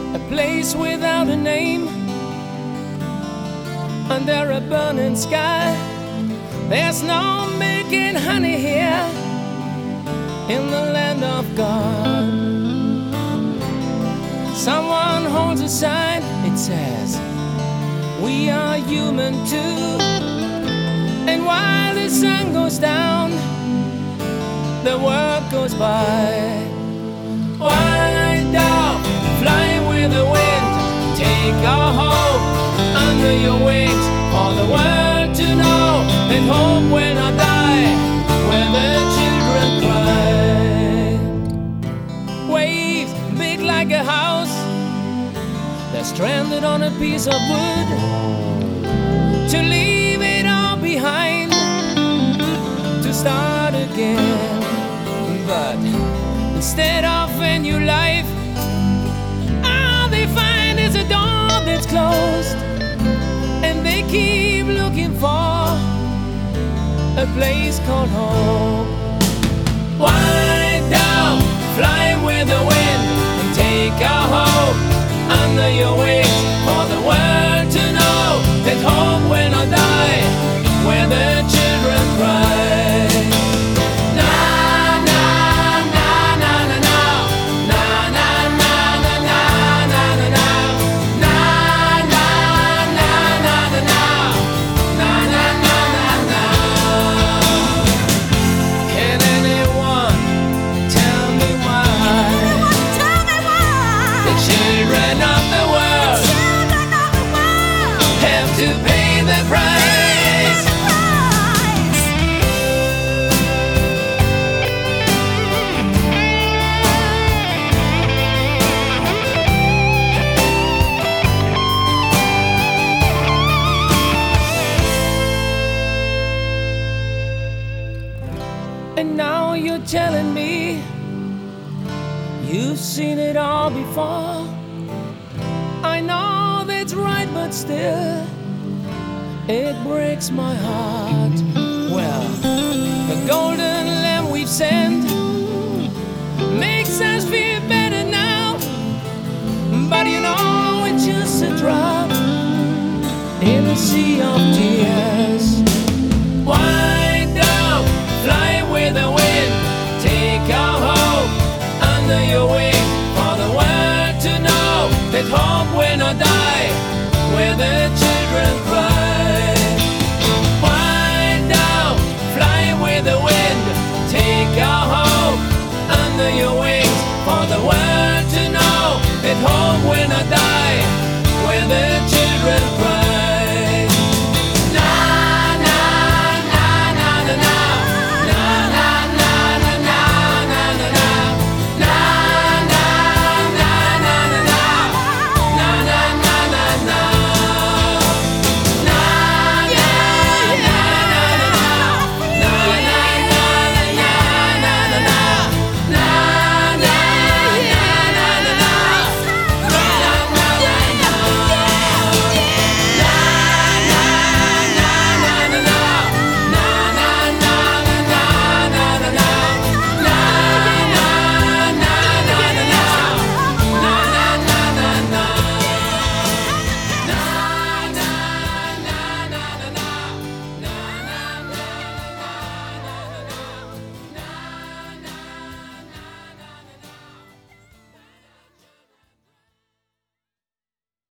a place without a name, under a burning sky. There's no milk and honey here in the land of God. Someone holds a sign, it says, we are human too. And while the sun goes down, the world goes by. Wind down, fly with the wind, take our hope under your wings, for the world to know and hope when I die, where the children cry. Waves big like a house, they're stranded on a piece of wood, to leave it all behind, to start again. But instead of a new life, all they find is a door that's closed, and they keep looking for a place called home. Wind down, fly with the wind, and take our hope under your wings, for the world to know that hope when I die, where the children cry. To pay the price. And now you're telling me you've seen it all before. I know that's right, but still it breaks my heart. Well, the golden lamb we've sent makes us feel better now, but you know it's just a drop in a sea of tears. Wind down, fly with the wind, take our hope under your wing, for the world to know that hope when I die, where the children cry. Take our hope under your wings, for the world